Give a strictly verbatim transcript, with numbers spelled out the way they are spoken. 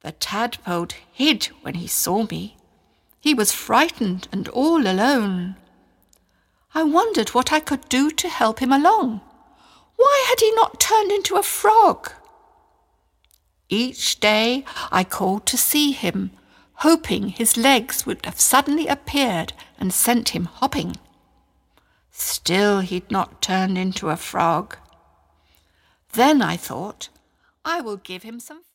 The tadpole hid when he saw me. He was frightened and all alone. I wondered what I could do to help him along. Why had he not turned into a frog? Each day I called to see him, hoping his legs would have suddenly appeared and sent him hopping. Still he'd not turned into a frog. Then I thought, I will give him some